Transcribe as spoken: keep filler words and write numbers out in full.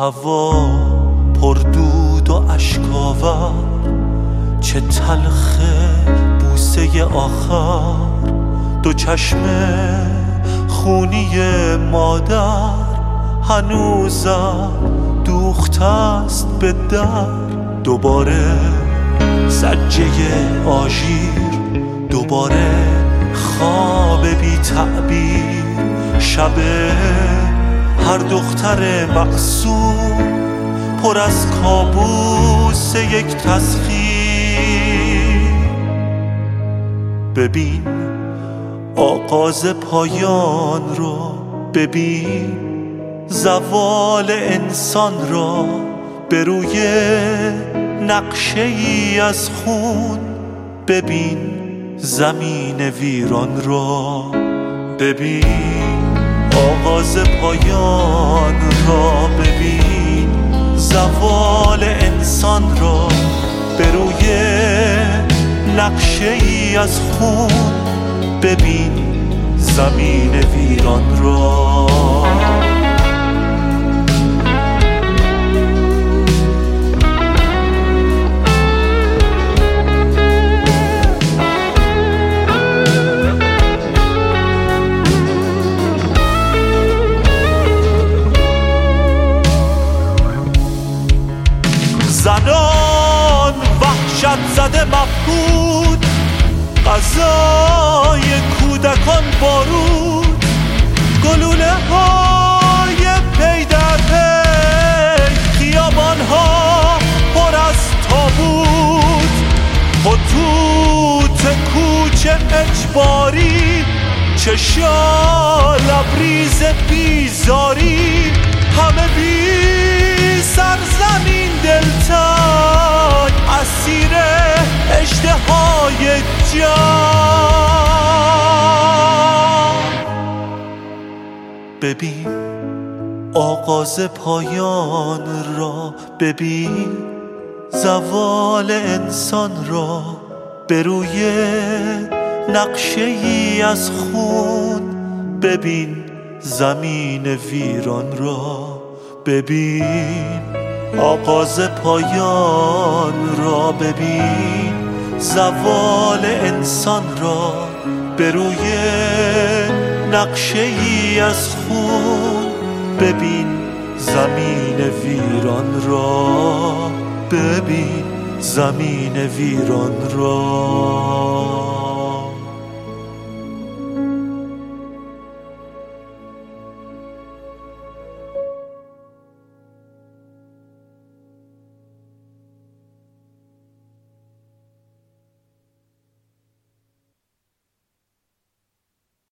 هوا پر دود و اشک‌آور، چه تلخه بوسه آخر. دو چشم خونی مادر هنوزم دوخته است به در. دوباره زجه آژیر، دوباره خواب بی تعبیر. شب هر دختر معصوم پر از کابوس یک تسخیر. ببین آغاز پایان رو، ببین زوال انسان را. به روی نقشه ای از خون ببین زمین ویران را. ببین آغاز پایان را، ببین زوال انسان را. به روی نقشه ای از خون ببین زمین ویران را. زنان وحشت زده مفقود، غذای کودکان بارود. گلوله های پی در پی، خیابان ها پر از تابوت. خطوط کوچه اجباری، چشا لبریز بیزاری. همه بی سرزمین دلتنگ، اسیر اشتهای جان. ببین آغاز پایان را، ببین زوال انسان را. به روی نقشه ای از خون ببین زمین ویران را. ببین آغاز پایان را، ببین زوال انسان را. به روی نقشه ای از خون ببین زمین ویران را. ببین زمین ویران را.